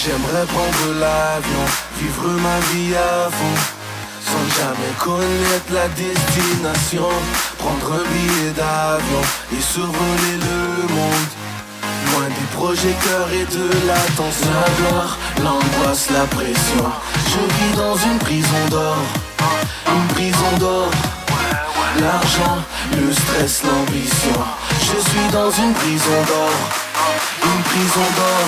J'aimerais prendre l'avion, vivre ma vie à fond, sans jamais connaître la destination. Prendre un billet d'avion et survoler le monde, loin des projecteurs et de l'attention. La gloire, l'angoisse, la pression. Je vis dans une prison d'or, une prison d'or. L'argent, le stress, l'ambition. Je suis dans une prison d'or, une prison d'or.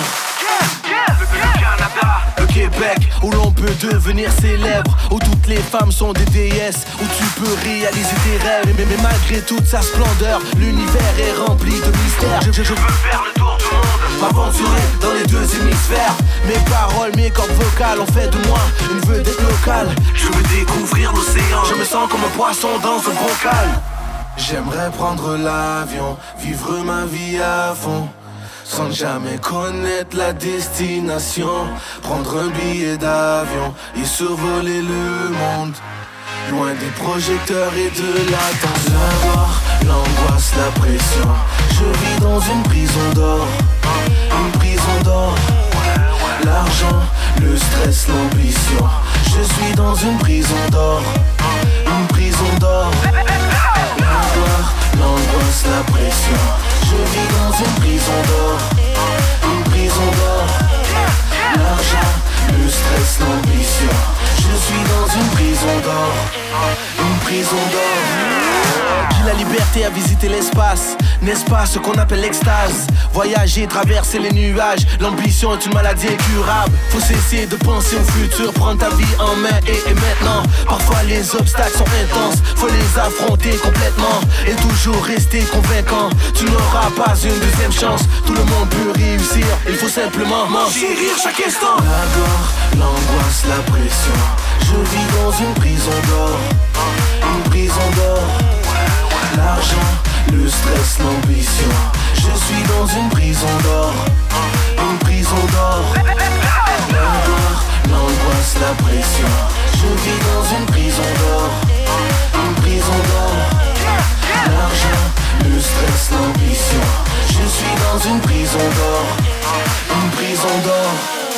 Le Canada, le Québec, où l'on peut devenir célèbre, où toutes les femmes sont des déesses, où tu peux réaliser tes rêves. Mais malgré toute sa splendeur, l'univers est rempli de mystères. Je veux faire le tour du monde, m'aventurer dans les deux hémisphères. Mes paroles, mes cordes vocales ont fait de moi une vedette locale. Je veux découvrir l'océan, je me sens comme un poisson dans un bocal. J'aimerais prendre l'avion, vivre ma vie à fond, sans jamais connaître la destination. Prendre un billet d'avion et survoler le monde, loin des projecteurs et de l'attention. La gloire, l'angoisse, la pression. Je vis dans une prison d'or, une prison d'or. L'argent, le stress, l'ambition. Je suis dans une prison d'or, une prison d'or. La gloire, l'angoisse, la pression. Je vis dans une prison d'or, une prison d'or. L'argent, le stress, l'ambition. Je suis dans une prison d'or, une prison d'or. J'ai la liberté à visiter l'espace, n'est-ce pas ce qu'on appelle l'extase? Voyager, traverser les nuages, l'ambition est une maladie incurable. Faut cesser de penser au futur, prendre ta vie en main et maintenant. Parfois les obstacles sont intenses, faut les affronter complètement et toujours rester convaincant. Tu n'auras pas une deuxième chance, tout le monde peut réussir, il faut simplement chérir chaque instant. La gloire, l'angoisse, la pression. Je vis dans une prison d'or, une prison d'or. L'argent, le stress, l'ambition. Je suis dans une prison d'or, une prison d'or. La gloire, l'angoisse, la pression. Je vis dans une prison d'or, une prison d'or. L'argent, le stress, l'ambition. Je suis dans une prison d'or, une prison d'or.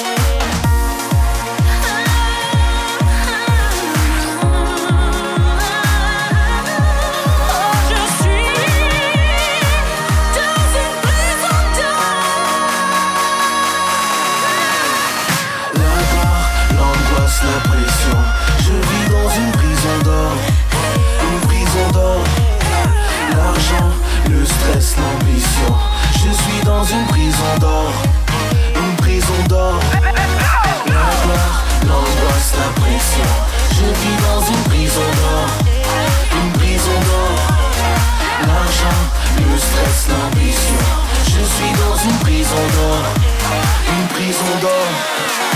La pression, je vis dans une prison d'or, une prison d'or. L'argent, le stress, l'ambition. Je suis dans une prison d'or, une prison d'or. La gloire, l'angoisse, la pression. Je vis dans une prison d'or, une prison d'or. L'argent, le stress, l'ambition. Je suis dans une prison d'or, une prison d'or.